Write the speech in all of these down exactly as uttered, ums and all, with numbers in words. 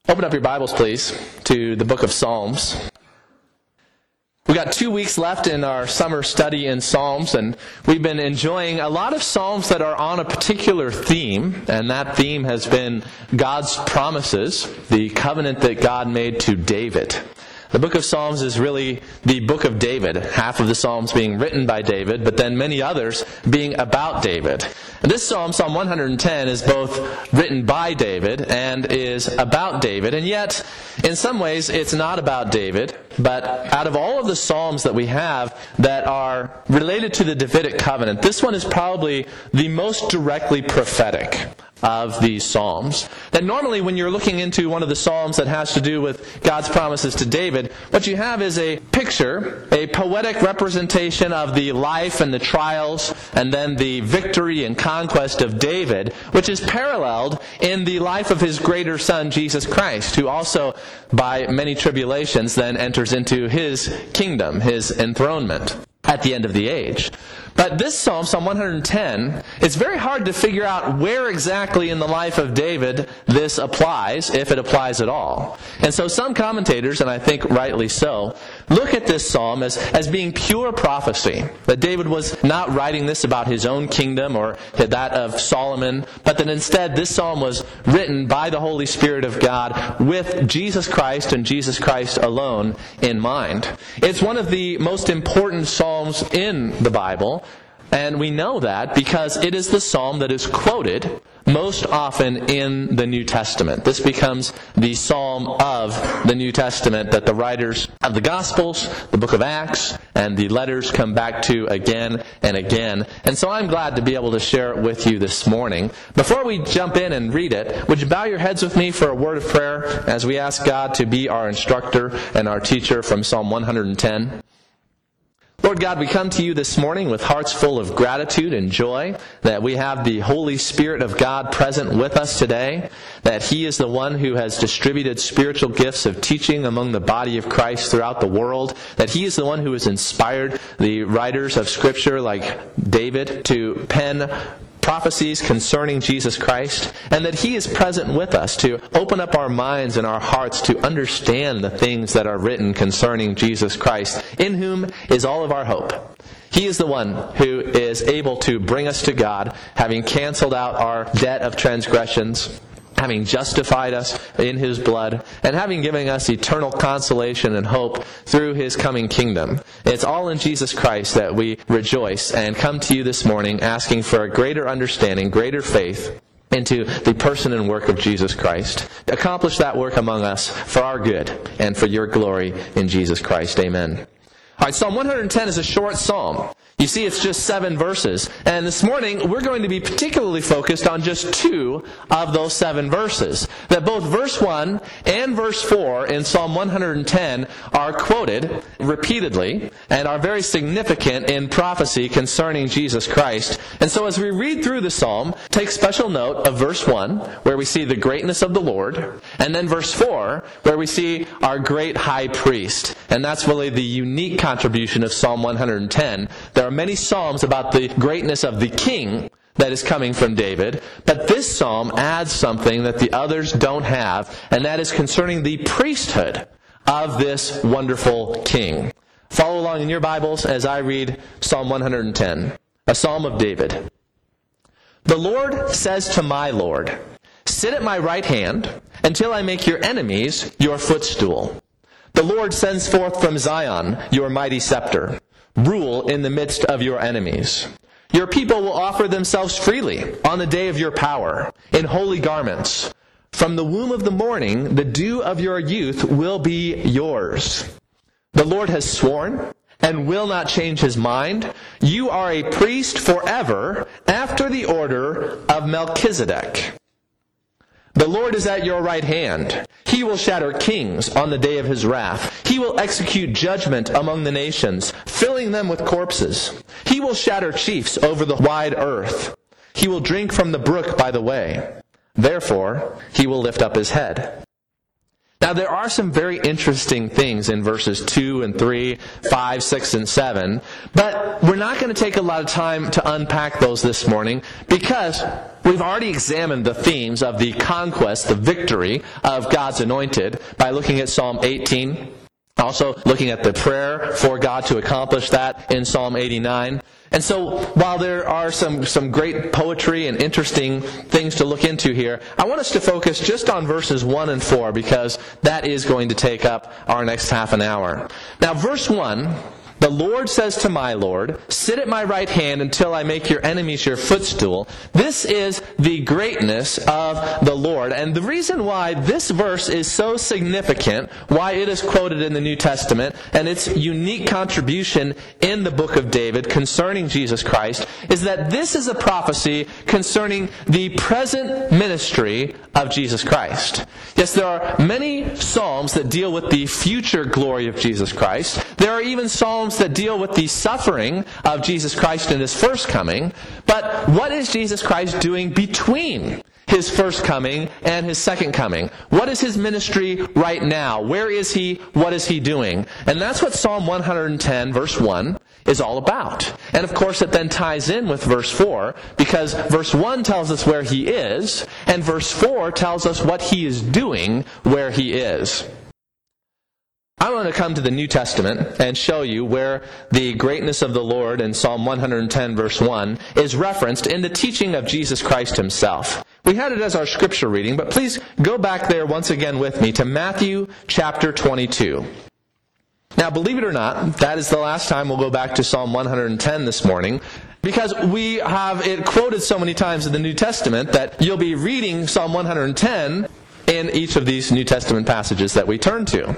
Open up your Bibles, please, to the book of Psalms. We've got two weeks left in our summer study in Psalms, and we've been enjoying a lot of Psalms that are on a particular theme, and that theme has been God's promises, the covenant that God made to David. The book of Psalms is really the book of David, half of the Psalms being written by David, but then many others being about David. And this Psalm, Psalm one hundred ten, is both written by David and is about David, and yet, in some ways, it's not about David, but out of all of the Psalms that we have that are related to the Davidic covenant, this one is probably the most directly prophetic of these Psalms. That normally when you're looking into one of the Psalms that has to do with God's promises to David, what you have is a picture, a poetic representation of the life and the trials and then the victory and conquest of David, which is paralleled in the life of his greater son, Jesus Christ, who also, by many tribulations, then enters into his kingdom, his enthronement at the end of the age. But this Psalm, Psalm one hundred ten, it's very hard to figure out where exactly in the life of David this applies, if it applies at all. And so some commentators, and I think rightly so, look at this Psalm as, as being pure prophecy. That David was not writing this about his own kingdom or that of Solomon, but that instead this Psalm was written by the Holy Spirit of God with Jesus Christ and Jesus Christ alone in mind. It's one of the most important Psalms in the Bible. And we know that because it is the psalm that is quoted most often in the New Testament. This becomes the psalm of the New Testament that the writers of the Gospels, the book of Acts, and the letters come back to again and again. And so I'm glad to be able to share it with you this morning. Before we jump in and read it, would you bow your heads with me for a word of prayer as we ask God to be our instructor and our teacher from Psalm one hundred ten? Lord God, we come to you this morning with hearts full of gratitude and joy that we have the Holy Spirit of God present with us today, that He is the one who has distributed spiritual gifts of teaching among the body of Christ throughout the world, that He is the one who has inspired the writers of Scripture like David to pen prophecies concerning Jesus Christ, and that He is present with us to open up our minds and our hearts to understand the things that are written concerning Jesus Christ, in whom is all of our hope. He is the one who is able to bring us to God, having canceled out our debt of transgressions, having justified us in His blood, and having given us eternal consolation and hope through His coming kingdom. It's all in Jesus Christ that we rejoice and come to you this morning asking for a greater understanding, greater faith into the person and work of Jesus Christ. Accomplish that work among us for our good and for your glory in Jesus Christ. Amen. All right, Psalm one hundred ten is a short psalm. You see, it's just seven verses. And this morning, we're going to be particularly focused on just two of those seven verses. That both verse one and verse four in Psalm one hundred ten are quoted repeatedly and are very significant in prophecy concerning Jesus Christ. And so as we read through the psalm, take special note of verse one, where we see the greatness of the Lord, and then verse four, where we see our great high priest. And that's really the unique contribution of Psalm one hundred ten. There are many psalms about the greatness of the king that is coming from David, but this psalm adds something that the others don't have, and that is concerning the priesthood of this wonderful king. Follow along in your Bibles as I read Psalm one hundred ten, a psalm of David. The Lord says to my Lord, "Sit at my right hand until I make your enemies your footstool." The Lord sends forth from Zion your mighty scepter. Rule in the midst of your enemies. Your people will offer themselves freely on the day of your power, in holy garments. From the womb of the morning, the dew of your youth will be yours. The Lord has sworn and will not change His mind. You are a priest forever, after the order of Melchizedek. The Lord is at your right hand. He will shatter kings on the day of His wrath. He will execute judgment among the nations, filling them with corpses. He will shatter chiefs over the wide earth. He will drink from the brook by the way. Therefore, He will lift up His head. Now, there are some very interesting things in verses two and three, five, six, and seven, but we're not going to take a lot of time to unpack those this morning because we've already examined the themes of the conquest, the victory of God's anointed by looking at Psalm eighteen, also looking at the prayer for God to accomplish that in Psalm eighty-nine. And so, while there are some, some great poetry and interesting things to look into here, I want us to focus just on verses one and four because that is going to take up our next half an hour. Now, verse one, the Lord says to my Lord, sit at my right hand until I make your enemies your footstool. This is the greatness of the Lord. And the reason why this verse is so significant, why it is quoted in the New Testament, and its unique contribution in the book of David concerning Jesus Christ, is that this is a prophecy concerning the present ministry of Jesus Christ. Yes, there are many psalms that deal with the future glory of Jesus Christ. There are even psalms that deal with the suffering of Jesus Christ in His first coming. But what is Jesus Christ doing between His first coming and His second coming? What is His ministry right now? Where is He? What is He doing? And that's what Psalm one hundred ten, verse one, is all about. And of course it then ties in with verse four, because verse one tells us where He is, and verse four tells us what He is doing where He is. I want to come to the New Testament and show you where the greatness of the Lord in Psalm one hundred ten, verse one, is referenced in the teaching of Jesus Christ Himself. We had it as our scripture reading, but please go back there once again with me to Matthew chapter twenty-two. Now, believe it or not, that is the last time we'll go back to Psalm one hundred ten this morning, because we have it quoted so many times in the New Testament that you'll be reading Psalm one hundred ten in each of these New Testament passages that we turn to.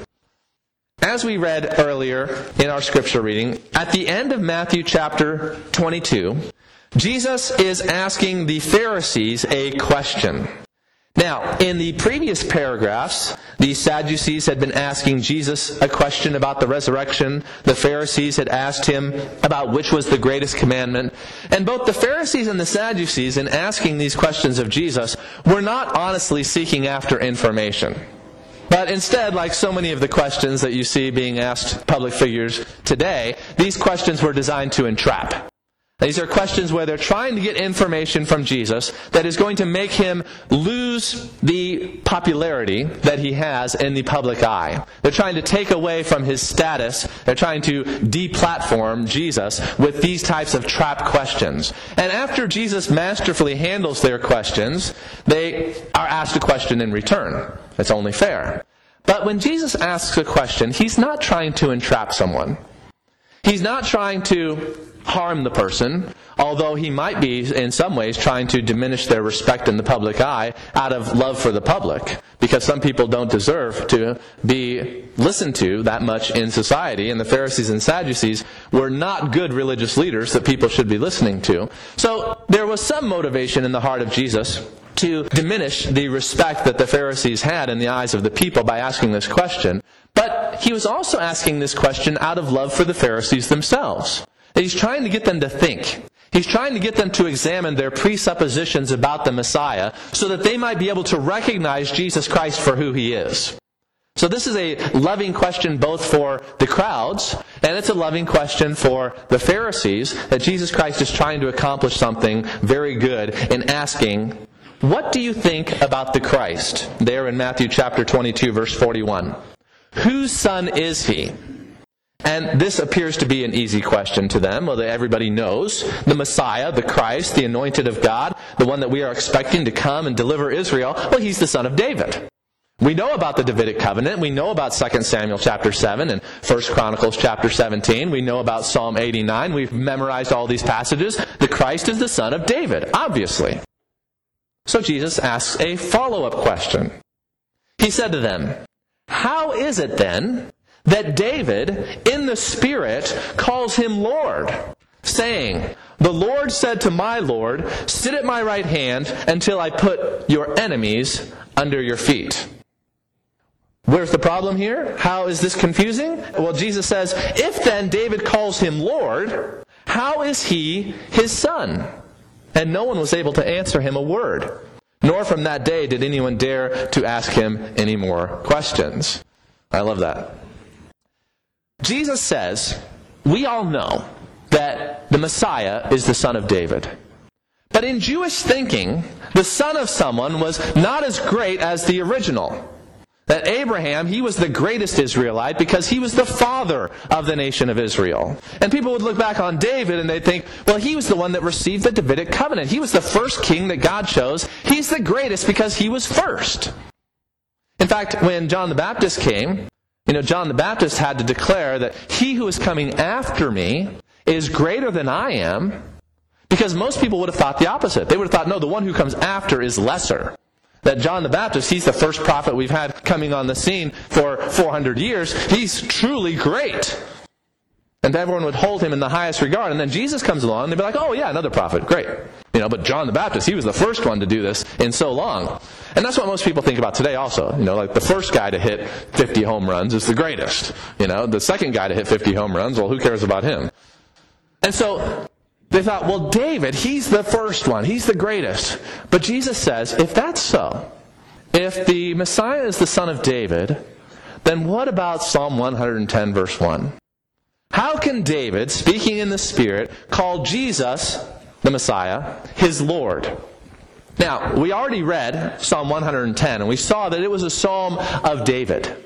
As we read earlier in our scripture reading, at the end of Matthew chapter twenty-two, Jesus is asking the Pharisees a question. Now, in the previous paragraphs, the Sadducees had been asking Jesus a question about the resurrection. The Pharisees had asked Him about which was the greatest commandment. And both the Pharisees and the Sadducees, in asking these questions of Jesus, were not honestly seeking after information. But instead, like so many of the questions that you see being asked public figures today, these questions were designed to entrap. These are questions where they're trying to get information from Jesus that is going to make Him lose the popularity that He has in the public eye. They're trying to take away from His status. They're trying to deplatform Jesus with these types of trap questions. And after Jesus masterfully handles their questions, they are asked a question in return. It's only fair. But when Jesus asks a question, He's not trying to entrap someone. He's not trying to harm the person, although He might be in some ways trying to diminish their respect in the public eye out of love for the public, because some people don't deserve to be listened to that much in society, and the Pharisees and Sadducees were not good religious leaders that people should be listening to. So there was some motivation in the heart of Jesus to diminish the respect that the Pharisees had in the eyes of the people by asking this question. But He was also asking this question out of love for the Pharisees themselves. He's trying to get them to think. He's trying to get them to examine their presuppositions about the Messiah so that they might be able to recognize Jesus Christ for who He is. So this is a loving question both for the crowds, and it's a loving question for the Pharisees, that Jesus Christ is trying to accomplish something very good in asking, what do you think about the Christ? There in Matthew chapter twenty-two, verse forty-one. Whose son is He? And this appears to be an easy question to them. Well, everybody knows the Messiah, the Christ, the anointed of God, the one that we are expecting to come and deliver Israel. Well, He's the son of David. We know about the Davidic covenant. We know about Second Samuel chapter seven and First Chronicles chapter seventeen. We know about Psalm eighty-nine. We've memorized all these passages. The Christ is the son of David, obviously. So Jesus asks a follow-up question. He said to them, how is it then that David, in the Spirit, calls Him Lord, saying, the Lord said to my Lord, sit at my right hand until I put your enemies under your feet? Where's the problem here? How is this confusing? Well, Jesus says, if then David calls Him Lord, how is He His son? And no one was able to answer Him a word. Nor from that day did anyone dare to ask him any more questions. I love that. Jesus says, we all know that the Messiah is the son of David. But in Jewish thinking, the son of someone was not as great as the original. That Abraham, he was the greatest Israelite because he was the father of the nation of Israel. And people would look back on David and they'd think, well, he was the one that received the Davidic covenant. He was the first king that God chose. He's the greatest because he was first. In fact, when John the Baptist came, you know, John the Baptist had to declare that he who is coming after me is greater than I am, because most people would have thought the opposite. They would have thought, no, the one who comes after is lesser. That John the Baptist, he's the first prophet we've had coming on the scene for four hundred years. He's truly great. And everyone would hold him in the highest regard. And then Jesus comes along and they'd be like, oh yeah, another prophet, great. You know, but John the Baptist, he was the first one to do this in so long. And that's what most people think about today also. You know, like the first guy to hit fifty home runs is the greatest. You know, the second guy to hit fifty home runs, well, who cares about him? And so they thought, well, David, he's the first one. He's the greatest. But Jesus says, if that's so, if the Messiah is the son of David, then what about Psalm one hundred ten, verse one? How can David, speaking in the Spirit, call Jesus, the Messiah, his Lord? Now, we already read Psalm one hundred ten, and we saw that it was a psalm of David.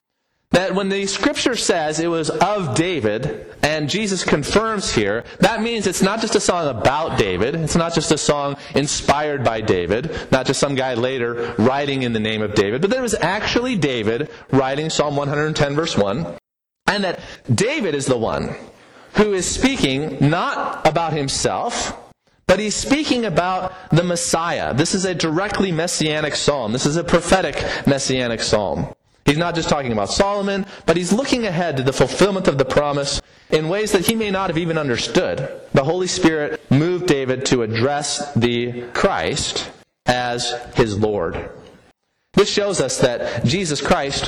That when the Scripture says it was of David, and Jesus confirms here, that means it's not just a song about David, it's not just a song inspired by David, not just some guy later writing in the name of David, but that it was actually David writing Psalm one hundred ten, verse one, and that David is the one who is speaking not about himself, but he's speaking about the Messiah. This is a directly messianic psalm. This is a prophetic messianic psalm. He's not just talking about Solomon, but he's looking ahead to the fulfillment of the promise in ways that he may not have even understood. The Holy Spirit moved David to address the Christ as his Lord. This shows us that Jesus Christ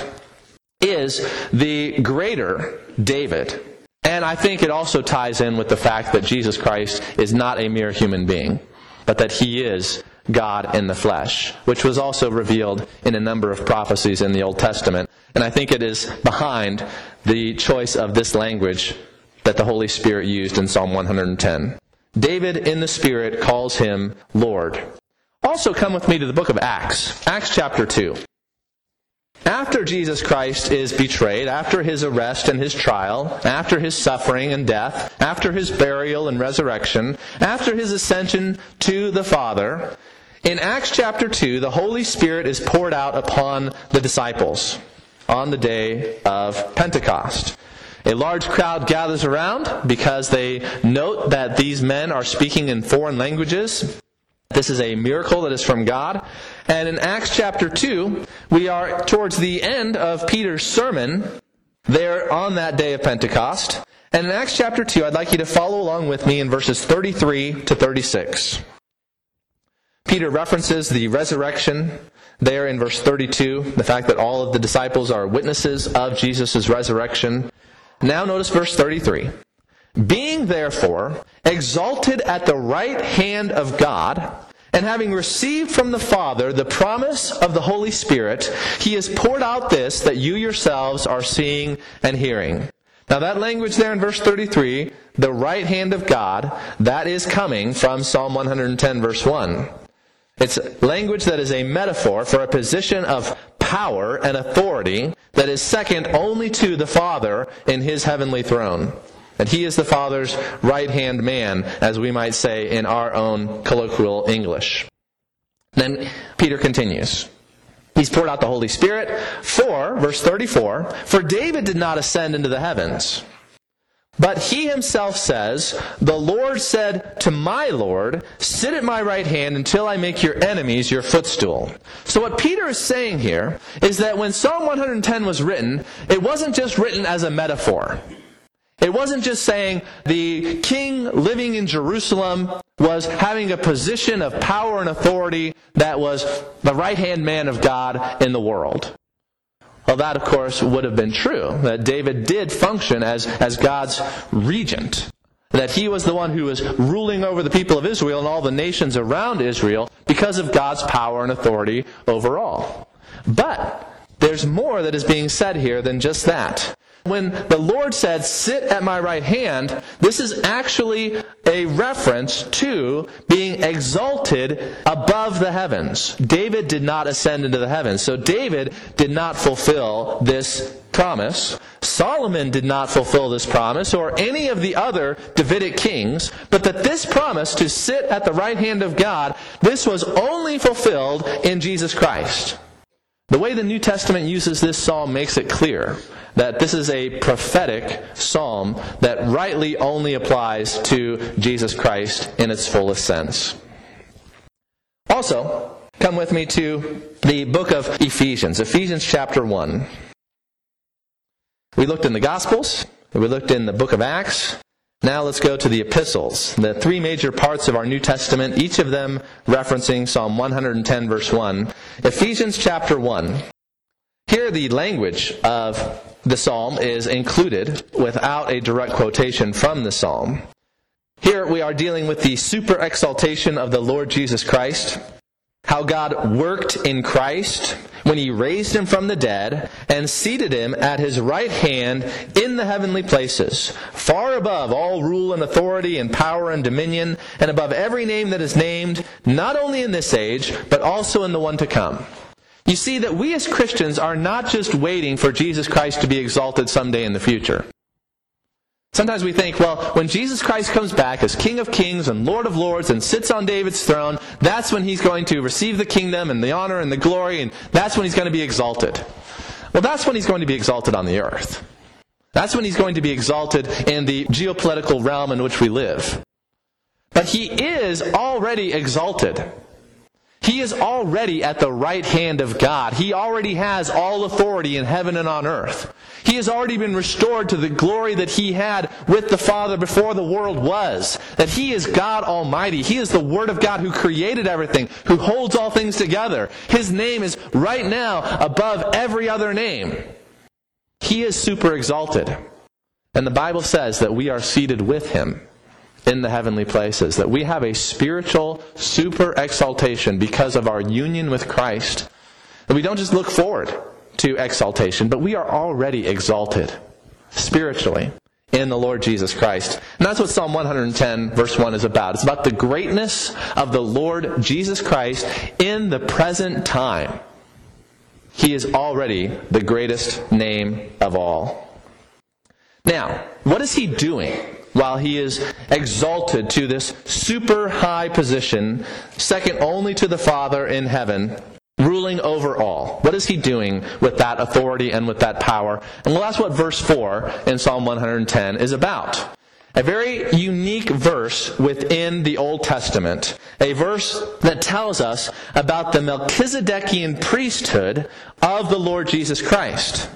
is the greater David. And I think it also ties in with the fact that Jesus Christ is not a mere human being, but that he is God in the flesh, which was also revealed in a number of prophecies in the Old Testament. And I think it is behind the choice of this language that the Holy Spirit used in Psalm one hundred ten. David in the Spirit calls him Lord. Also come with me to the book of Acts, Acts chapter two. After Jesus Christ is betrayed, after his arrest and his trial, after his suffering and death, after his burial and resurrection, after his ascension to the Father, in Acts chapter two, the Holy Spirit is poured out upon the disciples on the day of Pentecost. A large crowd gathers around because they note that these men are speaking in foreign languages. This is a miracle that is from God. And in Acts chapter two, we are towards the end of Peter's sermon there on that day of Pentecost. And in Acts chapter two, I'd like you to follow along with me in verses thirty-three to thirty-six. Peter references the resurrection there in verse thirty-two, the fact that all of the disciples are witnesses of Jesus' resurrection. Now notice verse thirty-three. Being therefore exalted at the right hand of God, and having received from the Father the promise of the Holy Spirit, he has poured out this that you yourselves are seeing and hearing. Now that language there in verse thirty-three, the right hand of God, that is coming from Psalm one hundred ten verse one. It's language that is a metaphor for a position of power and authority that is second only to the Father in his heavenly throne. And he is the Father's right-hand man, as we might say in our own colloquial English. Then Peter continues. He's poured out the Holy Spirit. For, verse thirty-four, for David did not ascend into the heavens, but he himself says, the Lord said to my Lord, sit at my right hand until I make your enemies your footstool. So what Peter is saying here is that when Psalm one hundred ten was written, it wasn't just written as a metaphor. It wasn't just saying the king living in Jerusalem was having a position of power and authority that was the right-hand man of God in the world. Well, that, of course, would have been true, that David did function as, as God's regent. that he was the one who was ruling over the people of Israel and all the nations around Israel because of God's power and authority over all. But there's more that is being said here than just that. When the Lord said, "Sit at my right hand," this is actually a reference to being exalted above the heavens. David did not ascend into the heavens, so David did not fulfill this promise. Solomon did not fulfill this promise, or any of the other Davidic kings, but that this promise to sit at the right hand of God, this was only fulfilled in Jesus Christ. The way the New Testament uses this psalm makes it clear that this is a prophetic psalm that rightly only applies to Jesus Christ in its fullest sense. Also, come with me to the book of Ephesians, Ephesians chapter one. We looked in the Gospels, we looked in the book of Acts. Now let's go to the epistles, the three major parts of our New Testament, each of them referencing Psalm one hundred ten, verse one. Ephesians chapter one. Here the language of the psalm is included without a direct quotation from the psalm. Here we are dealing with the super exaltation of the Lord Jesus Christ, how God worked in Christ when he raised him from the dead and seated him at his right hand in the heavenly places, far above all rule and authority and power and dominion, and above every name that is named, not only in this age, but also in the one to come. You see that we as Christians are not just waiting for Jesus Christ to be exalted someday in the future. Sometimes we think, well, when Jesus Christ comes back as King of Kings and Lord of Lords and sits on David's throne, that's when he's going to receive the kingdom and the honor and the glory, and that's when he's going to be exalted. Well, that's when he's going to be exalted on the earth. That's when he's going to be exalted in the geopolitical realm in which we live. But he is already exalted. He is already at the right hand of God. He already has all authority in heaven and on earth. He has already been restored to the glory that he had with the Father before the world was. That he is God Almighty. He is the Word of God who created everything, who holds all things together. His name is right now above every other name. He is super exalted. And the Bible says that we are seated with him in the heavenly places, that we have a spiritual super exaltation because of our union with Christ. That we don't just look forward to exaltation, but we are already exalted spiritually in the Lord Jesus Christ. And that's what Psalm one hundred ten verse one is about. It's about the greatness of the Lord Jesus Christ in the present time. He is already the greatest name of all. Now, what is he doing while he is exalted to this super high position, second only to the Father in heaven, ruling over all? What is he doing with that authority and with that power? And well, that's what verse four in Psalm one hundred ten is about. A very unique verse within the Old Testament. A verse that tells us about the Melchizedekian priesthood of the Lord Jesus Christ.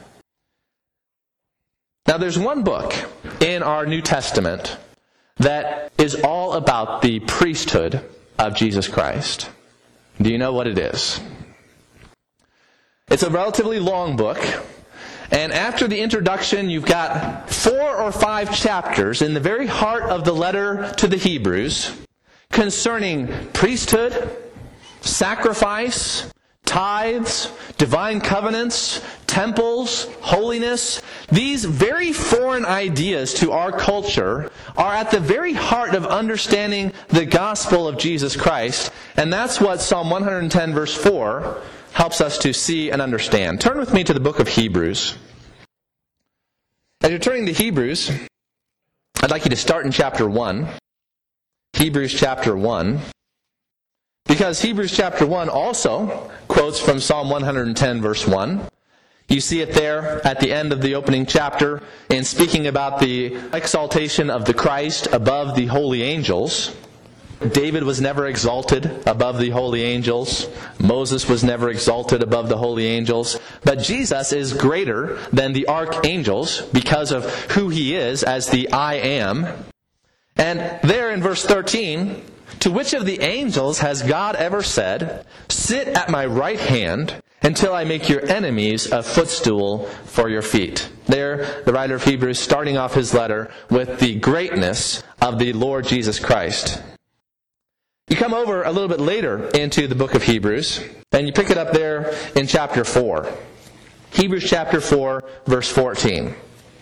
Now, there's one book in our New Testament that is all about the priesthood of Jesus Christ. Do you know what it is? It's a relatively long book, and after the introduction, you've got four or five chapters in the very heart of the letter to the Hebrews concerning priesthood, sacrifice, tithes, divine covenants, temples, holiness. These very foreign ideas to our culture are at the very heart of understanding the gospel of Jesus Christ. And that's what Psalm one hundred ten verse four helps us to see and understand. Turn with me to the book of Hebrews. As you're turning to Hebrews, I'd like you to start in chapter one. Hebrews chapter one. Because Hebrews chapter one also quotes from Psalm one hundred ten verse one. You see it there at the end of the opening chapter in speaking about the exaltation of the Christ above the holy angels. David was never exalted above the holy angels. Moses was never exalted above the holy angels. But Jesus is greater than the archangels because of who he is as the I Am. And there in verse thirteen, to which of the angels has God ever said, "Sit at my right hand until I make your enemies a footstool for your feet. There, the writer of Hebrews starting off his letter with the greatness of the Lord Jesus Christ. You come over a little bit later into the book of Hebrews, and you pick it up there in chapter four. Hebrews chapter four, verse fourteen.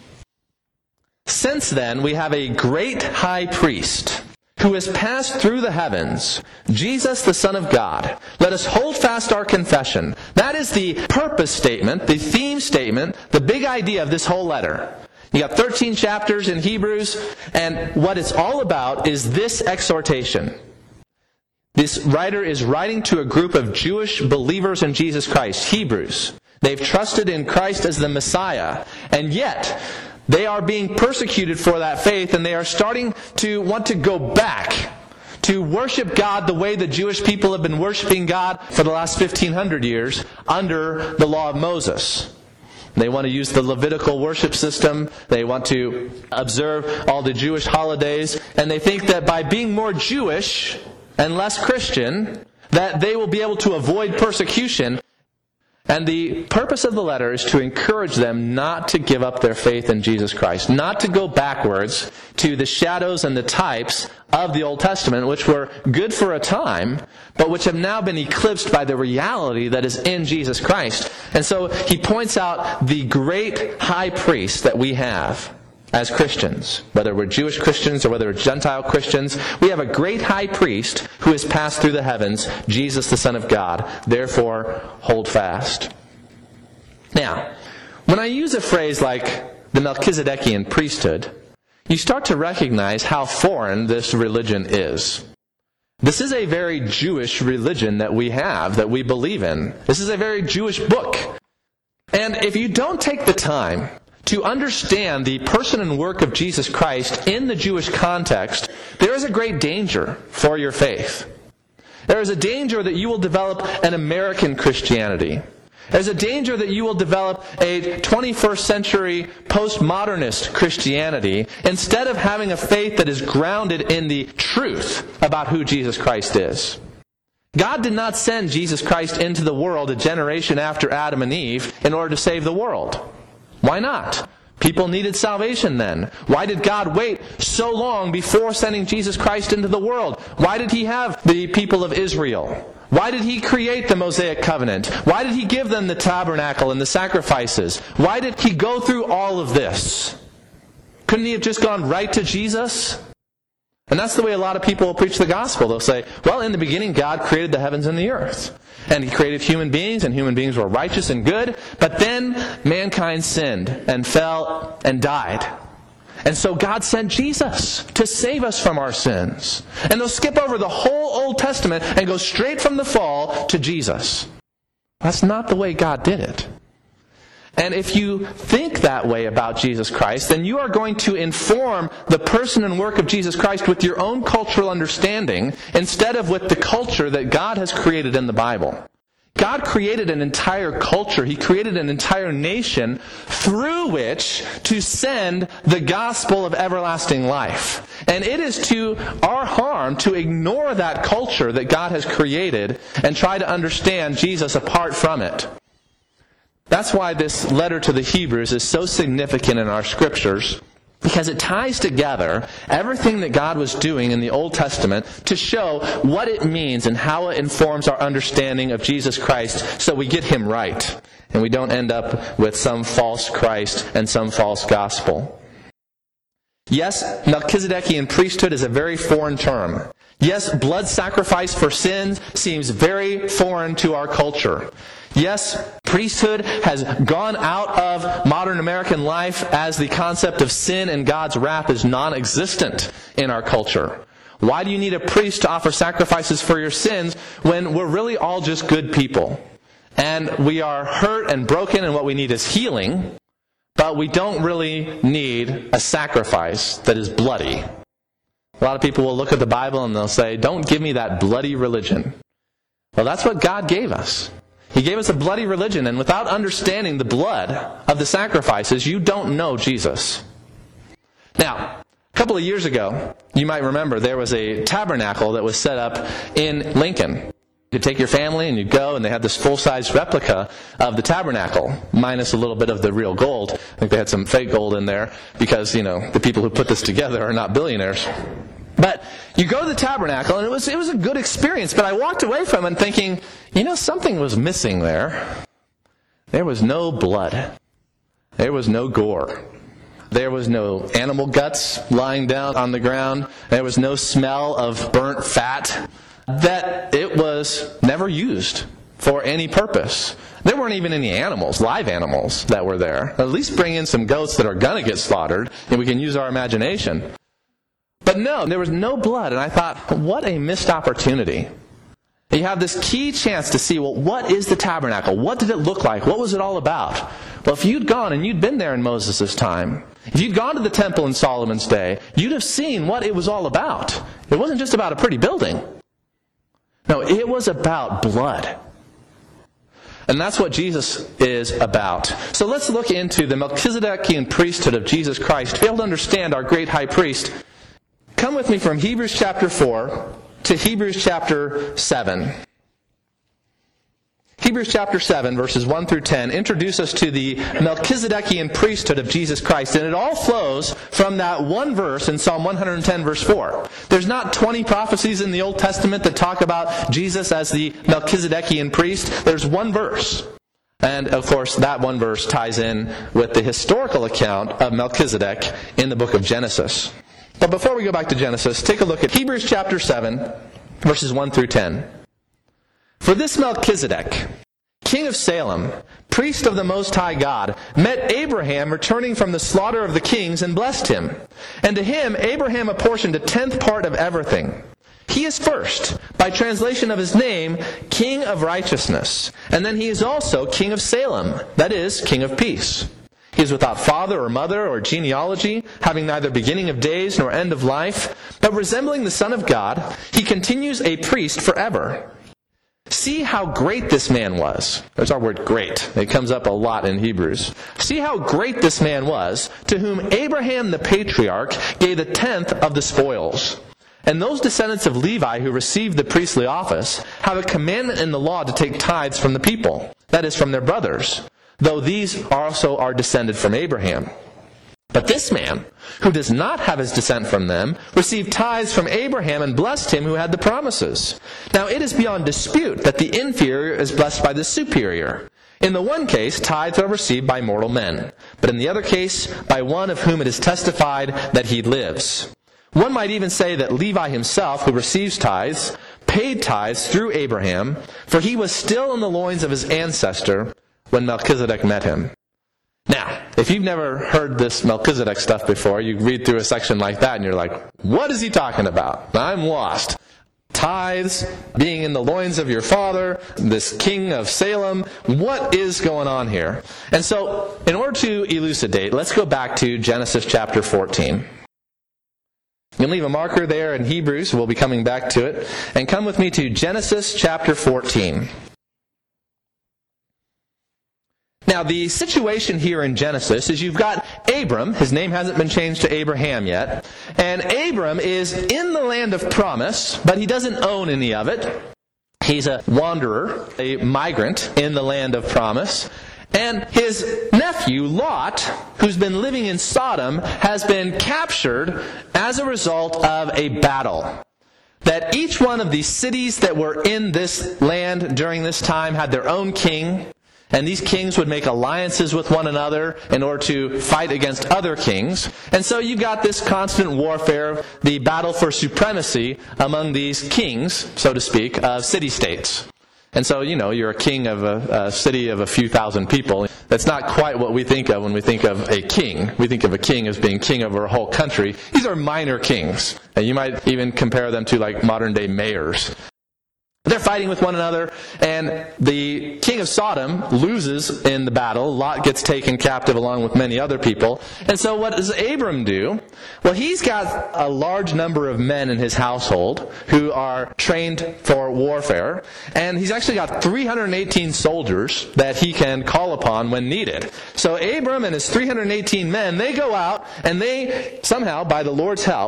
Since then, we have a great high priest who has passed through the heavens, Jesus the Son of God. Let us hold fast our confession. That is the purpose statement, the theme statement, the big idea of this whole letter. You got thirteen chapters in Hebrews, and what it's all about is this exhortation. This writer is writing to a group of Jewish believers in Jesus Christ, Hebrews. They've trusted in Christ as the Messiah, and yet they are being persecuted for that faith, and they are starting to want to go back to worship God the way the Jewish people have been worshiping God for the last fifteen hundred years under the law of Moses. They want to use the Levitical worship system. They want to observe all the Jewish holidays, and they think that by being more Jewish and less Christian, that they will be able to avoid persecution. And the purpose of the letter is to encourage them not to give up their faith in Jesus Christ, not to go backwards to the shadows and the types of the Old Testament, which were good for a time, but which have now been eclipsed by the reality that is in Jesus Christ. And so he points out the great high priest that we have as Christians, whether we're Jewish Christians or whether we're Gentile Christians. We have a great high priest who has passed through the heavens, Jesus the Son of God. Therefore, hold fast. Now, when I use a phrase like the Melchizedekian priesthood, you start to recognize how foreign this religion is. This is a very Jewish religion that we have, that we believe in. This is a very Jewish book. And if you don't take the time to understand the person and work of Jesus Christ in the Jewish context, there is a great danger for your faith. There is a danger that you will develop an American Christianity. There's a danger that you will develop a twenty-first century postmodernist Christianity instead of having a faith that is grounded in the truth about who Jesus Christ is. God did not send Jesus Christ into the world a generation after Adam and Eve in order to save the world. Why not? People needed salvation then. Why did God wait so long before sending Jesus Christ into the world? Why did He have the people of Israel? Why did He create the Mosaic covenant? Why did He give them the tabernacle and the sacrifices? Why did He go through all of this? Couldn't He have just gone right to Jesus? And that's the way a lot of people will preach the gospel. They'll say, well, in the beginning God created the heavens and the earth. And He created human beings, and human beings were righteous and good. But then mankind sinned and fell and died. And so God sent Jesus to save us from our sins. And they'll skip over the whole Old Testament and go straight from the fall to Jesus. That's not the way God did it. And if you think that way about Jesus Christ, then you are going to inform the person and work of Jesus Christ with your own cultural understanding instead of with the culture that God has created in the Bible. God created an entire culture. He created an entire nation through which to send the gospel of everlasting life. And it is to our harm to ignore that culture that God has created and try to understand Jesus apart from it. That's why this letter to the Hebrews is so significant in our scriptures, because it ties together everything that God was doing in the Old Testament to show what it means and how it informs our understanding of Jesus Christ so we get Him right and we don't end up with some false Christ and some false gospel. Yes, Melchizedekian priesthood is a very foreign term. Yes, blood sacrifice for sins seems very foreign to our culture. Yes, priesthood has gone out of modern American life as the concept of sin and God's wrath is non-existent in our culture. Why do you need a priest to offer sacrifices for your sins when we're really all just good people? And we are hurt and broken, and what we need is healing, but we don't really need a sacrifice that is bloody. A lot of people will look at the Bible and they'll say, don't give me that bloody religion. Well, that's what God gave us. He gave us a bloody religion, and without understanding the blood of the sacrifices, you don't know Jesus. Now, a couple of years ago, you might remember there was a tabernacle that was set up in Lincoln. You could take your family and you'd go, and they had this full-size replica of the tabernacle, minus a little bit of the real gold. I think they had some fake gold in there because, you know, the people who put this together are not billionaires. But you go to the tabernacle, and it was it was a good experience, but I walked away from it thinking, you know, something was missing there. There was no blood. There was no gore. There was no animal guts lying down on the ground. There was no smell of burnt fat. That it was never used for any purpose. There weren't even any animals, live animals, that were there. At least bring in some goats that are going to get slaughtered, and we can use our imagination. But no, there was no blood, and I thought, what a missed opportunity. You have this key chance to see, well, what is the tabernacle? What did it look like? What was it all about? Well, if you'd gone, and you'd been there in Moses' time, if you'd gone to the temple in Solomon's day, you'd have seen what it was all about. It wasn't just about a pretty building. No, it was about blood. And that's what Jesus is about. So let's look into the Melchizedekian priesthood of Jesus Christ to be able to understand our great high priest. Come with me from Hebrews chapter four to Hebrews chapter seven. Hebrews chapter seven, verses one through ten, introduce us to the Melchizedekian priesthood of Jesus Christ. And it all flows from that one verse in Psalm one hundred ten, verse four. There's not twenty prophecies in the Old Testament that talk about Jesus as the Melchizedekian priest. There's one verse. And, of course, that one verse ties in with the historical account of Melchizedek in the book of Genesis. But before we go back to Genesis, take a look at Hebrews chapter seven, verses one through ten. For this Melchizedek, king of Salem, priest of the Most High God, met Abraham returning from the slaughter of the kings and blessed him. And to him Abraham apportioned a tenth part of everything. He is first, by translation of his name, King of Righteousness. And then he is also King of Salem, that is, King of Peace. He is without father or mother or genealogy, having neither beginning of days nor end of life, but resembling the Son of God, he continues a priest forever. See how great this man was. There's our word great. It comes up a lot in Hebrews. See how great this man was, to whom Abraham the patriarch gave a tenth of the spoils. And those descendants of Levi who received the priestly office have a commandment in the law to take tithes from the people, that is, from their brothers, though these also are descended from Abraham. But this man, who does not have his descent from them, received tithes from Abraham and blessed him who had the promises. Now it is beyond dispute that the inferior is blessed by the superior. In the one case, tithes are received by mortal men, but in the other case, by one of whom it is testified that he lives. One might even say that Levi himself, who receives tithes, paid tithes through Abraham, for he was still in the loins of his ancestor when Melchizedek met him. Now, if you've never heard this Melchizedek stuff before, you read through a section like that and you're like, what is he talking about? I'm lost. Tithes, being in the loins of your father, this king of Salem, what is going on here? And so, in order to elucidate, let's go back to Genesis chapter fourteen. You can leave a marker there in Hebrews, we'll be coming back to it, and come with me to Genesis chapter fourteen. Now, the situation here in Genesis is you've got Abram. His name hasn't been changed to Abraham yet. And Abram is in the land of promise, but he doesn't own any of it. He's a wanderer, a migrant in the land of promise. And his nephew, Lot, who's been living in Sodom, has been captured as a result of a battle. That each one of these cities that were in this land during this time had their own king. And these kings would make alliances with one another in order to fight against other kings. And so you've got this constant warfare, the battle for supremacy among these kings, so to speak, of city-states. And so, you know, you're a king of a, a city of a few thousand people. That's not quite what we think of when we think of a king. We think of a king as being king over a whole country. These are minor kings. And you might even compare them to like modern-day mayors. They're fighting with one another, and the king of Sodom loses in the battle. Lot gets taken captive along with many other people. And so what does Abram do? Well, he's got a large number of men in his household who are trained for warfare, and he's actually got three hundred eighteen soldiers that he can call upon when needed. So Abram and his three hundred eighteen men, they go out, and they somehow, by the Lord's help,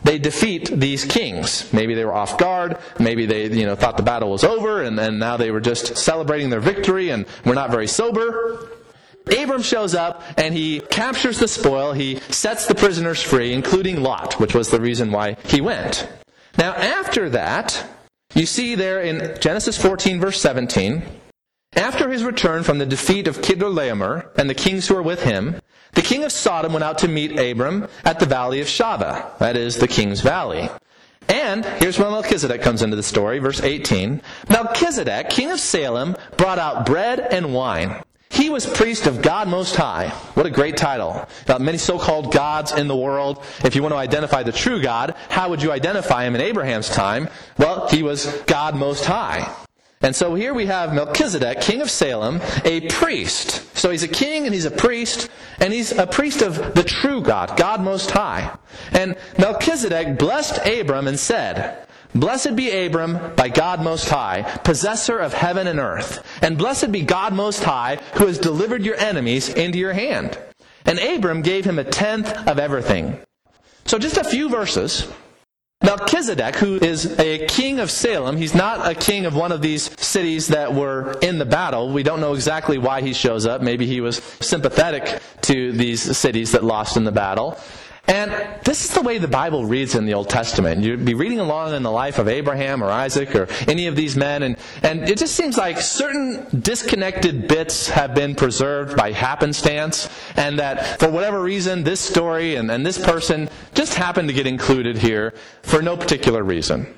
they defeat these kings. Maybe they were off guard. Maybe they, you know, thought the battle was over, and, and now they were just celebrating their victory and were not very sober. Abram shows up, and he captures the spoil. He sets the prisoners free, including Lot, which was the reason why he went. Now, after that, you see there in Genesis fourteen, verse seventeen, after his return from the defeat of Kedorlaomer and the kings who were with him, the king of Sodom went out to meet Abram at the valley of Shaveh, that is, the king's valley. And here's where Melchizedek comes into the story, verse eighteen. Melchizedek, king of Salem, brought out bread and wine. He was priest of God Most High. What a great title. Now, many so-called gods in the world. If you want to identify the true God, how would you identify him in Abraham's time? Well, he was God Most High. And so here we have Melchizedek, king of Salem, a priest. So he's a king and he's a priest, and he's a priest of the true God, God Most High. And Melchizedek blessed Abram and said, Blessed be Abram by God Most High, possessor of heaven and earth. And blessed be God Most High, who has delivered your enemies into your hand. And Abram gave him a tenth of everything. So just a few verses. Melchizedek, who is a king of Salem, he's not a king of one of these cities that were in the battle. We don't know exactly why he shows up. Maybe he was sympathetic to these cities that lost in the battle. And this is the way the Bible reads in the Old Testament. You'd be reading along in the life of Abraham or Isaac or any of these men, and, and it just seems like certain disconnected bits have been preserved by happenstance, and that for whatever reason, this story and, and this person just happened to get included here for no particular reason.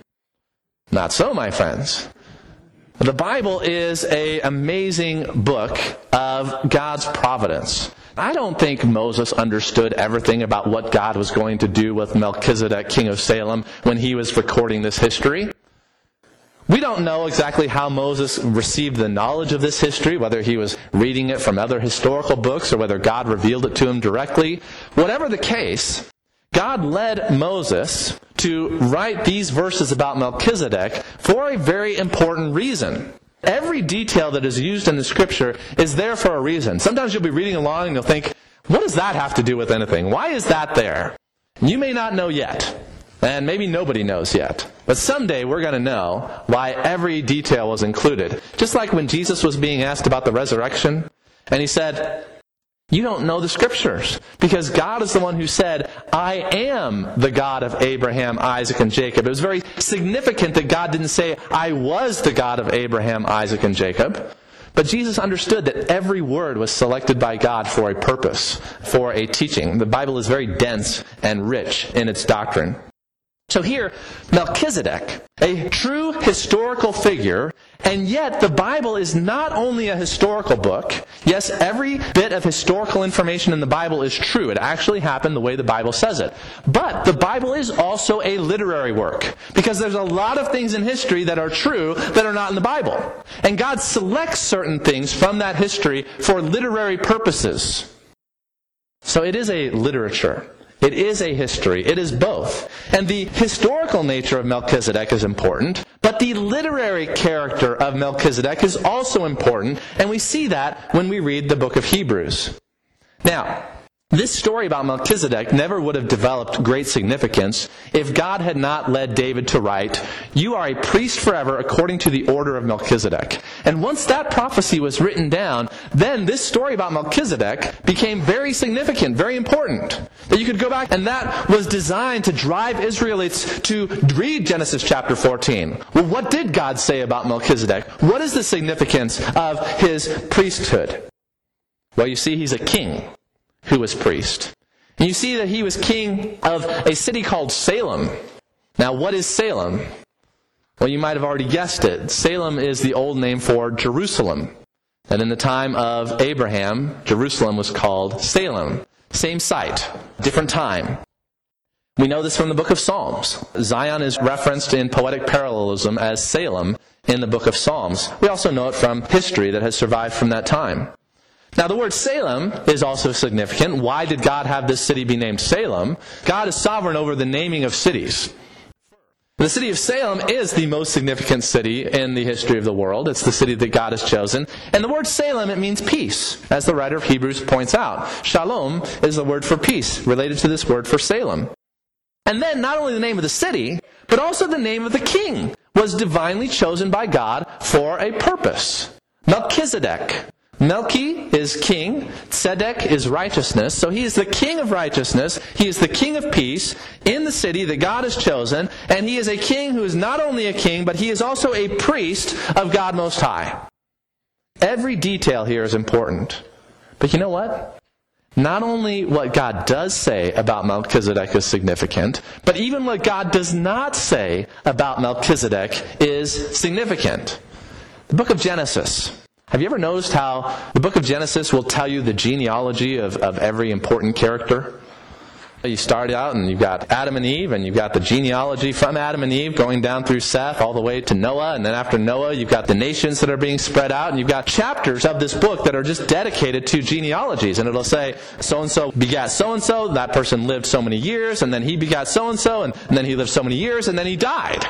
Not so, my friends. The Bible is an amazing book of God's providence. I don't think Moses understood everything about what God was going to do with Melchizedek, king of Salem, when he was recording this history. We don't know exactly how Moses received the knowledge of this history, whether he was reading it from other historical books or whether God revealed it to him directly. Whatever the case, God led Moses to write these verses about Melchizedek for a very important reason. Every detail that is used in the Scripture is there for a reason. Sometimes you'll be reading along and you'll think, what does that have to do with anything? Why is that there? You may not know yet. And maybe nobody knows yet. But someday we're going to know why every detail was included. Just like when Jesus was being asked about the resurrection, and he said, you don't know the Scriptures, because God is the one who said, I am the God of Abraham, Isaac, and Jacob. It was very significant that God didn't say, I was the God of Abraham, Isaac, and Jacob. But Jesus understood that every word was selected by God for a purpose, for a teaching. The Bible is very dense and rich in its doctrine. So here, Melchizedek, a true historical figure, and yet the Bible is not only a historical book. Yes, every bit of historical information in the Bible is true. It actually happened the way the Bible says it. But the Bible is also a literary work, because there's a lot of things in history that are true that are not in the Bible. And God selects certain things from that history for literary purposes. So it is a literature. It is a history. It is both. And the historical nature of Melchizedek is important, but the literary character of Melchizedek is also important, and we see that when we read the book of Hebrews. Now, this story about Melchizedek never would have developed great significance if God had not led David to write, you are a priest forever according to the order of Melchizedek. And once that prophecy was written down, then this story about Melchizedek became very significant, very important. That you could go back, and that was designed to drive Israelites to read Genesis chapter fourteen. Well, what did God say about Melchizedek? What is the significance of his priesthood? Well, you see, he's a king who was priest. And you see that he was king of a city called Salem. Now, what is Salem? Well, you might have already guessed it. Salem is the old name for Jerusalem. And in the time of Abraham, Jerusalem was called Salem. Same site, different time. We know this from the book of Psalms. Zion is referenced in poetic parallelism as Salem in the book of Psalms. We also know it from history that has survived from that time. Now, the word Salem is also significant. Why did God have this city be named Salem? God is sovereign over the naming of cities. The city of Salem is the most significant city in the history of the world. It's the city that God has chosen. And the word Salem, it means peace, as the writer of Hebrews points out. Shalom is the word for peace, related to this word for Salem. And then not only the name of the city, but also the name of the king was divinely chosen by God for a purpose. Melchizedek. Melchi is king, Tzedek is righteousness, so he is the king of righteousness, he is the king of peace in the city that God has chosen, and he is a king who is not only a king, but he is also a priest of God Most High. Every detail here is important. But you know what? Not only what God does say about Melchizedek is significant, but even what God does not say about Melchizedek is significant. The book of Genesis. Have you ever noticed how the book of Genesis will tell you the genealogy of, of every important character? You start out and you've got Adam and Eve, and you've got the genealogy from Adam and Eve going down through Seth all the way to Noah, and then after Noah you've got the nations that are being spread out, and you've got chapters of this book that are just dedicated to genealogies, and it'll say so-and-so begat so-and-so, that person lived so many years, and then he begat so-and-so, and, and then he lived so many years, and then he died.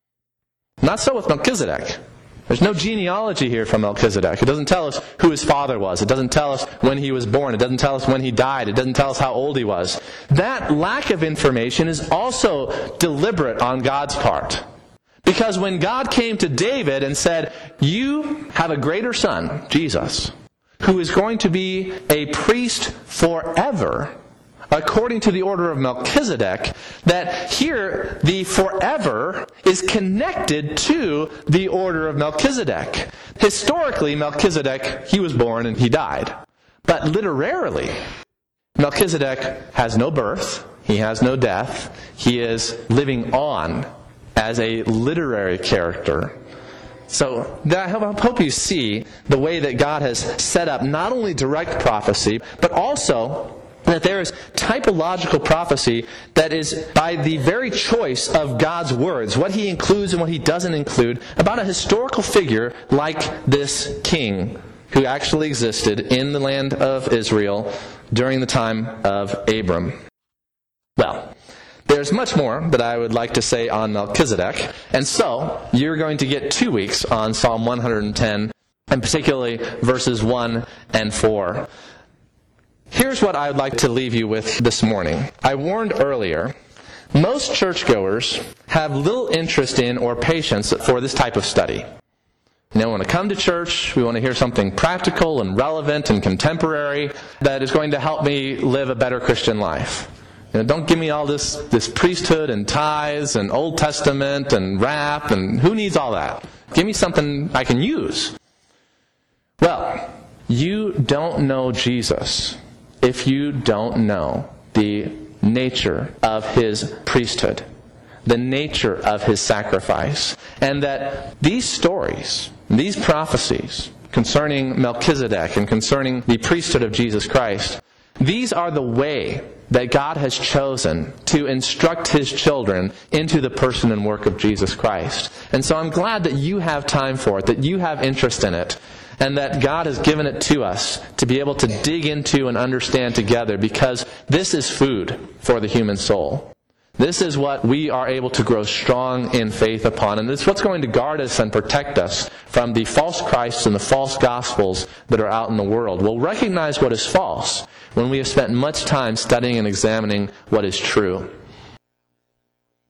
Not so with Melchizedek. There's no genealogy here from Melchizedek. It doesn't tell us who his father was. It doesn't tell us when he was born. It doesn't tell us when he died. It doesn't tell us how old he was. That lack of information is also deliberate on God's part. Because when God came to David and said, you have a greater son, Jesus, who is going to be a priest forever, according to the order of Melchizedek, that here the forever is connected to the order of Melchizedek. Historically, Melchizedek, he was born and he died. But literarily, Melchizedek has no birth, he has no death, he is living on as a literary character. So I hope you see the way that God has set up not only direct prophecy, but also that there is typological prophecy that is by the very choice of God's words, what he includes and what he doesn't include, about a historical figure like this king who actually existed in the land of Israel during the time of Abram. Well, there's much more that I would like to say on Melchizedek, and so you're going to get two weeks on Psalm one hundred ten, and particularly verses one and four. Here's what I would like to leave you with this morning. I warned earlier, most churchgoers have little interest in or patience for this type of study. You know, we want to come to church, we want to hear something practical and relevant and contemporary that is going to help me live a better Christian life. You know, don't give me all this, this priesthood and tithes and Old Testament and rap, and who needs all that? Give me something I can use. Well, you don't know Jesus if you don't know the nature of his priesthood, the nature of his sacrifice, and that these stories, these prophecies concerning Melchizedek and concerning the priesthood of Jesus Christ, these are the way that God has chosen to instruct his children into the person and work of Jesus Christ. And so I'm glad that you have time for it, that you have interest in it, and that God has given it to us to be able to dig into and understand together, because this is food for the human soul. This is what we are able to grow strong in faith upon, and this is what's going to guard us and protect us from the false Christs and the false gospels that are out in the world. We'll recognize what is false when we have spent much time studying and examining what is true.